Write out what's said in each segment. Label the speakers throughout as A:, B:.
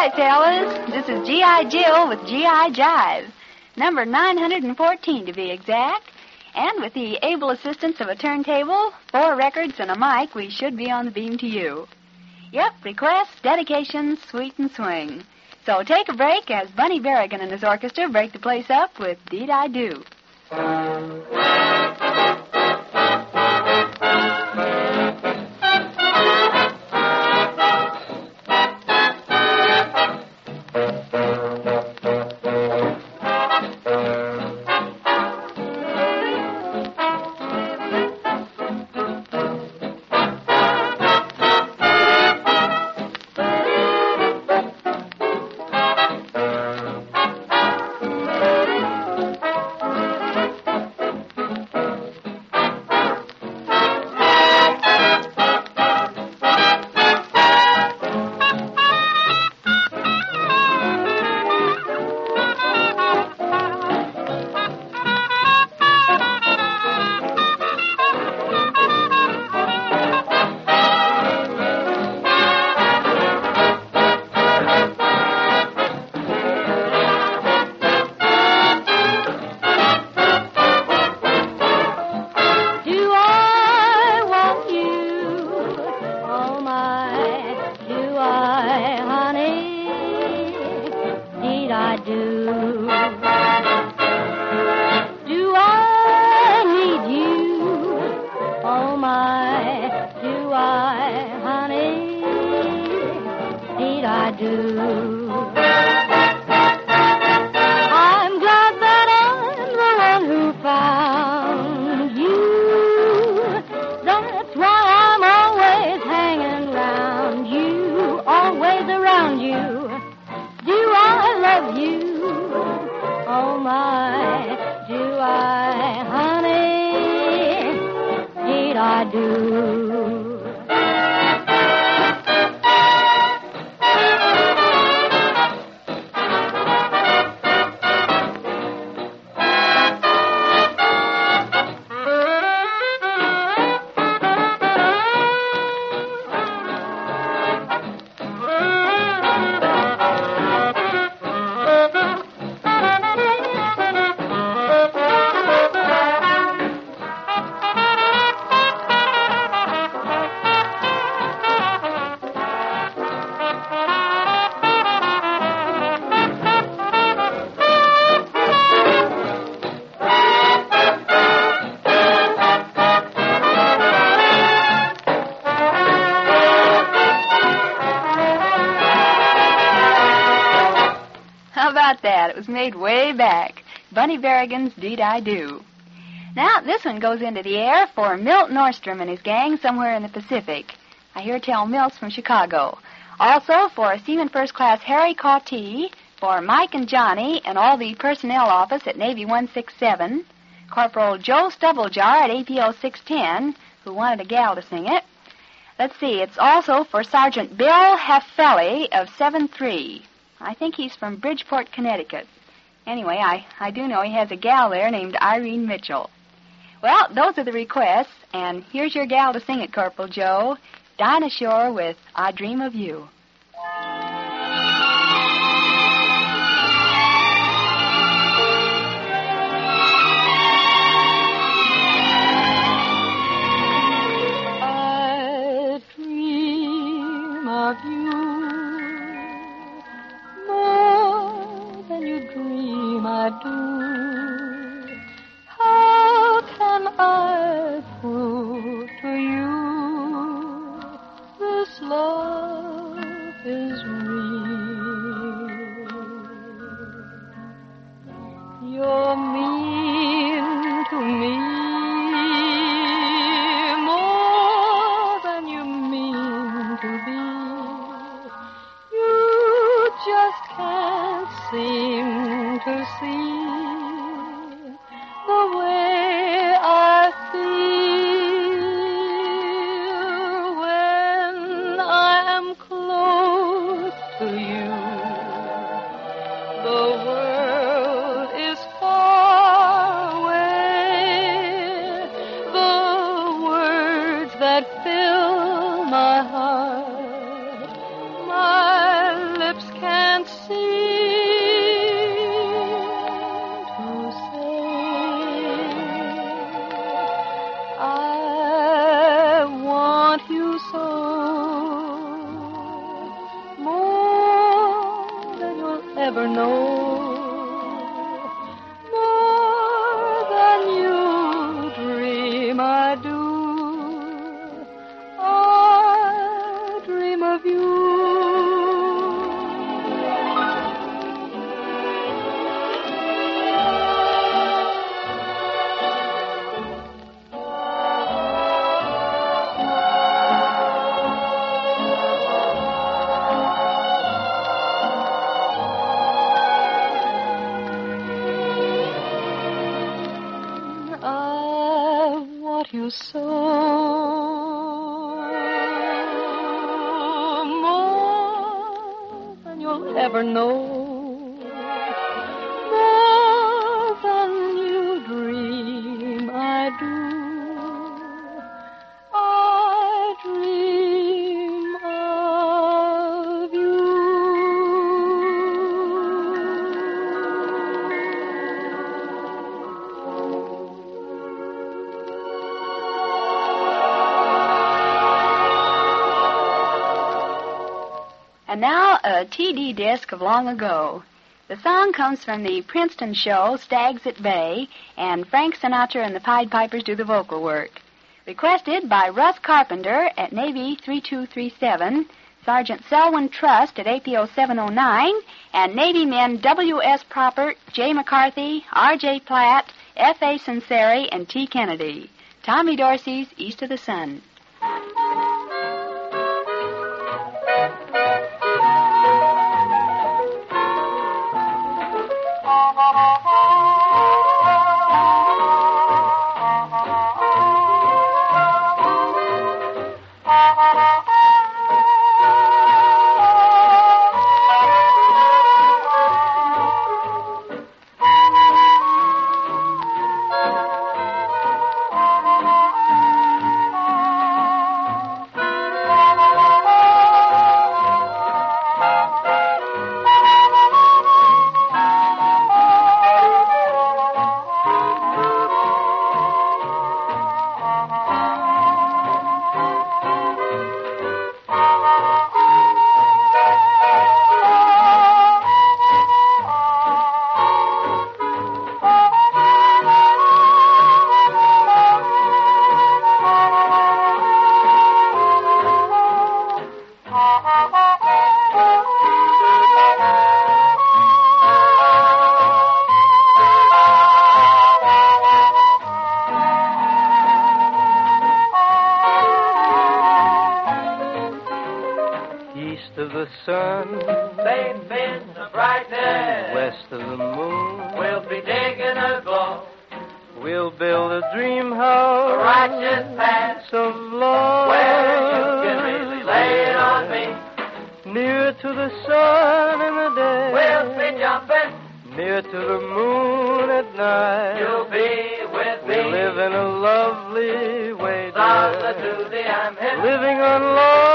A: right, fellas. This is G.I. Jill with G.I. Jive. Number 914 to be exact. And with the able assistance of a turntable, 4 records, and a mic, we should be on the beam to you. Yep, requests, dedications, sweet and swing. So take a break as Bunny Berrigan and his orchestra break the place up with Deed I Do. It was made way back. Bunny Berrigan's Deed I Do. Now, this one goes into the air for Milt Nordstrom and his gang somewhere in the Pacific. I hear tell Milt's from Chicago. Also for Seaman First Class Harry Cautee, for Mike and Johnny and all the personnel office at Navy 167, Corporal Joe Stubblejar at APO 610, who wanted a gal to sing it. Let's see, it's also for Sergeant Bill Haffelli of 7-3. I think he's from Bridgeport, Connecticut. Anyway, I do know he has a gal there named Irene Mitchell. Well, those are the requests, and here's your gal to sing it, Corporal Joe. Dinah Shore with I Dream of You.
B: I dream of you. I do. How can I prove to you this love you so. More than you'll ever know. More than you dream I do. I dream of you.
A: And now, a TD disc of long ago. The song comes from the Princeton show, Stags at Bay, and Frank Sinatra and the Pied Pipers do the vocal work. Requested by Russ Carpenter at Navy 3237, Sergeant Selwyn Trust at APO 709, and Navy men W.S. Proper, J. McCarthy, R.J. Platt, F.A. Sinceri, and T. Kennedy. Tommy Dorsey's East of the Sun.
C: East of the sun,
D: they've been the brightness.
C: west of the moon,
D: We'll be digging a glow.
C: we'll build a dream house,
D: A righteous path
C: of love,
D: where you can really lay it on me.
C: near to the sun in the day,
D: We'll be jumping.
C: near to the moon at night.
D: You'll be with me.
C: We'll live in a lovely way,
D: Solitude, I'm hip.
C: living on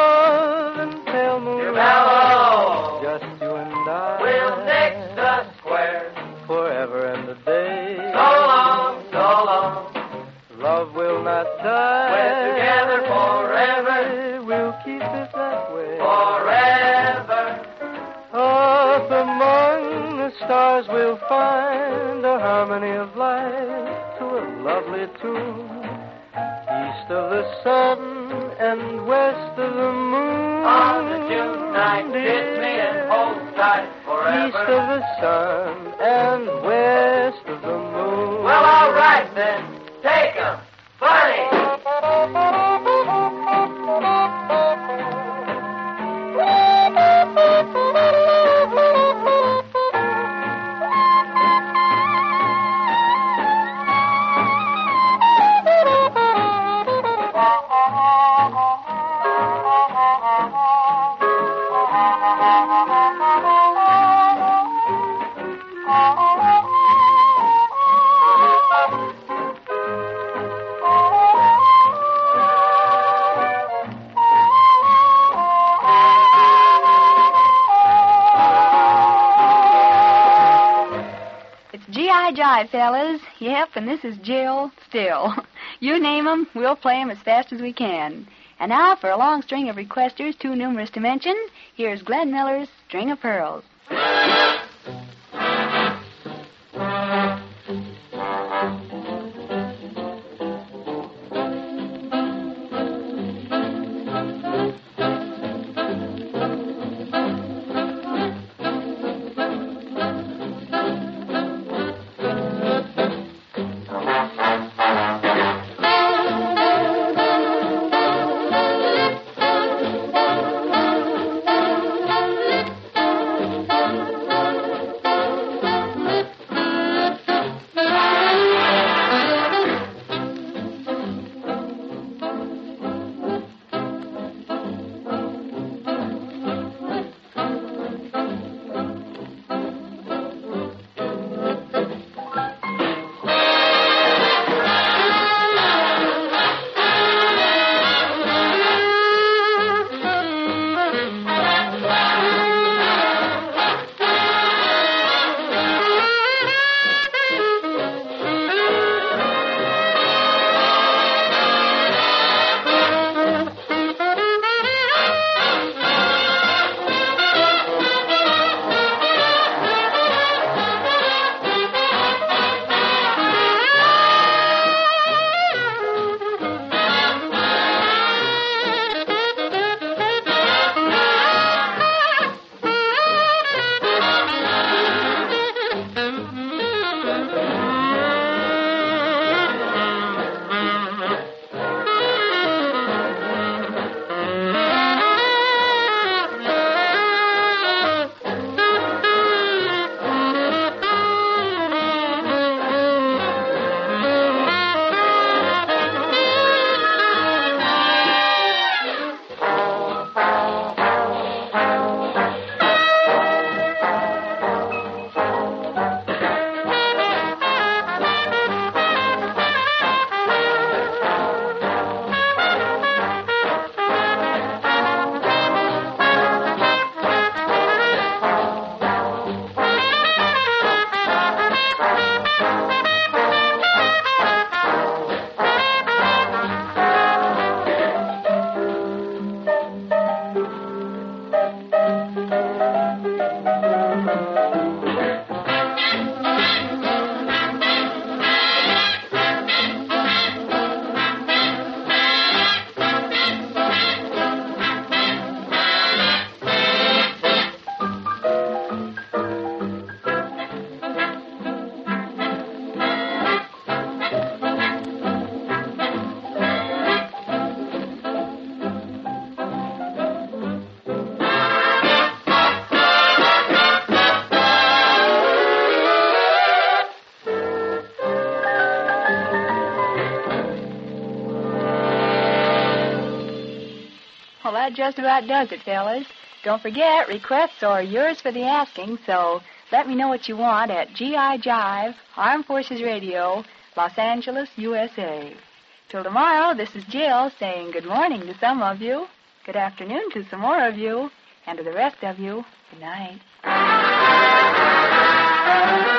C: love and pale moonlight.
D: You're mellow.
C: Just you and I.
D: We'll nix the square.
C: forever and a day.
D: So long, so long.
C: Love will not die.
D: We're together forever.
C: We'll keep it that way.
D: Forever.
C: Up among the stars we'll find a harmony of life to a lovely tune. East of the sun and west of the moon.
D: On the June night, kiss me and hold tight forever.
C: East of the sun and west of the moon.
D: Well, all right then. Take 'em. Bunny.
A: G.I. Jive, fellas. Yep, and this is Jill still. You name 'em, we'll play 'em as fast as we can. And now, for a long string of requesters too numerous to mention, here's Glenn Miller's String of Pearls. that just about does it, fellas. Don't forget, requests are yours for the asking, so let me know what you want at G.I. Jive, Armed Forces Radio, Los Angeles, USA. Till tomorrow, this is Jill saying good morning to some of you, good afternoon to some more of you, and to the rest of you, good night.